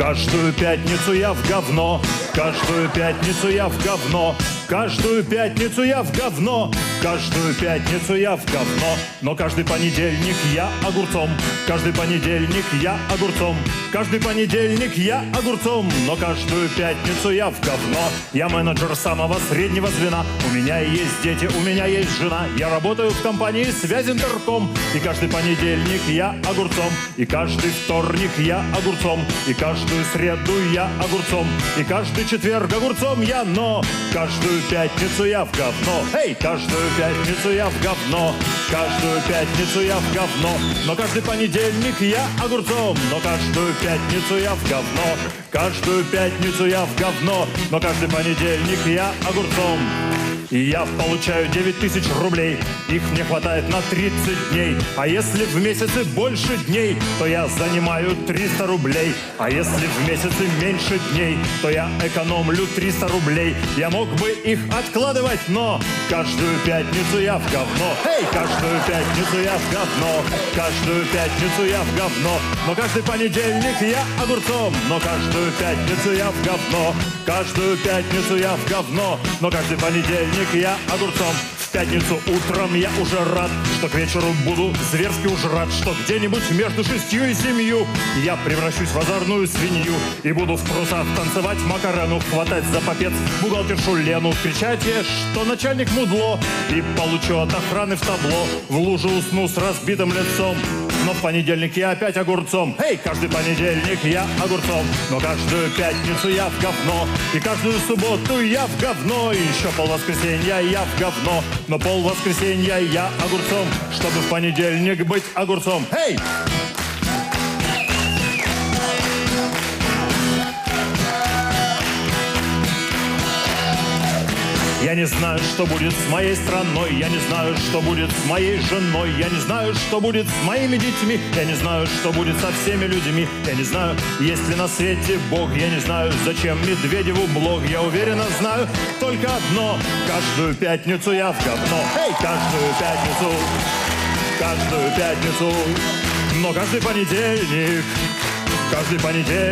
Каждую пятницу я в говно, каждую пятницу я в говно, каждую пятницу я в говно, каждую пятницу я в говно. Но каждый понедельник я огурцом, каждый понедельник я огурцом, каждый понедельник я огурцом. Но каждую пятницу я в говно. Я менеджер самого среднего звена, у меня есть дети, у меня есть жена. Я работаю в компании Связинтерком, и каждый понедельник я огурцом, и каждый вторник я огурцом, и каждую среду я огурцом, и каждый четверг огурцом я. Но каждую пятницу я в говно. Эй, каждую пятницу я в говно, каждую пятницу я в говно. Но каждый понедельник я огурцом, но каждую пятницу я в говно, каждую пятницу я в говно. Но каждый понедельник я огурцом. И я получаю 9000 рублей, их мне хватает на 30 дней. А если в месяце больше дней, то я занимаю 300 рублей. А если в месяце меньше дней, то я экономлю 300 рублей. Я мог бы их откладывать, но каждую пятницу я в говно. Эй, каждую пятницу я в говно, каждую пятницу я в говно. Но каждый понедельник я огурцом, но каждую пятницу я в говно, каждую пятницу я в говно. Но каждый понедельник я огурцом. В пятницу утром я уже рад, что к вечеру буду зверски уж рад, что где-нибудь между 6 и 7 я превращусь в озорную свинью и буду в трусах танцевать Макарену, хватать за попец бухгалтершу Лену, кричать ей, что начальник мудло, и получу от охраны в табло, в лужу усну с разбитым лицом. Но в понедельник я опять огурцом. Эй, каждый понедельник я огурцом, но каждую пятницу я в говно, и каждую субботу я в говно, и еще полвоскресенья я в говно, но полвоскресенья я огурцом, чтобы в понедельник быть огурцом. Эй! Я не знаю, что будет с моей страной, я не знаю, что будет с моей женой, я не знаю, что будет с моими детьми, я не знаю, что будет со всеми людьми, я не знаю, есть ли на свете Бог, я не знаю, зачем Медведеву блог, я уверенно знаю только одно: каждую пятницу я в говно. Эй, каждую пятницу, но каждый понедельник